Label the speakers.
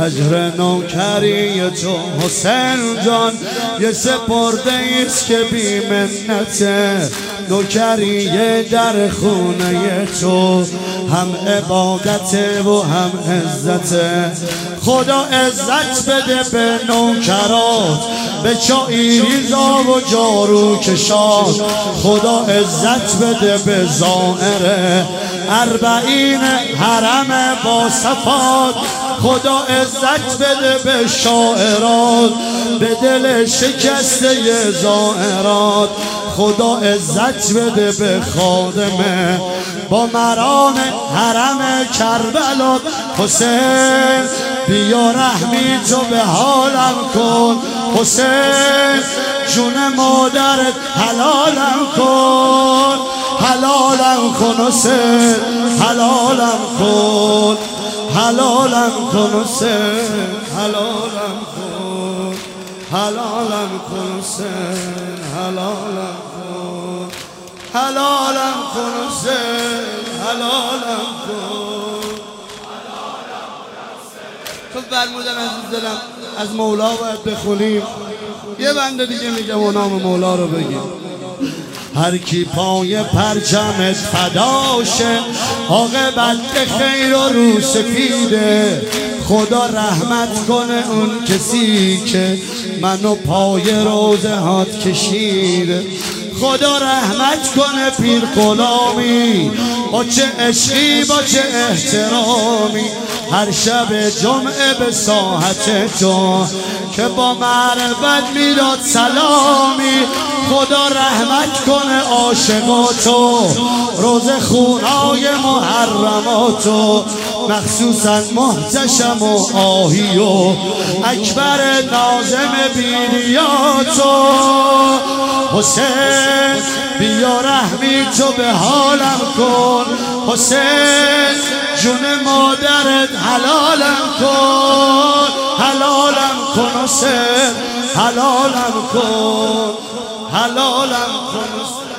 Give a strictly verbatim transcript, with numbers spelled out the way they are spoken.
Speaker 1: اجر نوکری تو حسین جان یه سپرده ایست که بی منته. نوکری در خونه تو هم عبادته و هم عزته. خدا عزت بده به نوکرات، به چاییزا و جارو کشات. خدا عزت بده به زائره اربعین حرم با صفات. خدا عزت بده به شاعرات، به دل شکسته زائرات. خدا عزت بده به خادمه با مرام حرم کربلا. حسین بیا رحمی تو به حالم کن. حسین جون مادرت حلالم کن، حلالم کن حسین، حلالم کن، حلالم کن حسین، حلالم کن، حلالم کن حسین، حلالم کن، حلالم کن حسین، حلالم کن. تو فرمودن عزیز دلم از مولا باید بخونیم. یه بنده دیگه میگم و نام مولا رو بگیم. هر کی پای پرچمت فداشه عاقبت خیر و رو سفیده. خدا رحمت کنه اون کسی که منو پای روزه هات کشیده. خدا رحمت کنه پیر غلامی با چه عشقی با چه احترامی. هر شب جمعه به ساحت تو که با معرفت میداد سلامی. خدا رحمت کنه عاشقاتو روز خونای محرماتو، مخصوصا محتشم و آهی و اکبر ناظم بیریاتو. حسین بیا رحمی تو به حالم کن. حسین جون مادرت حلالم کن، حلالم کن حسین، حلالم کن، حلالم کن.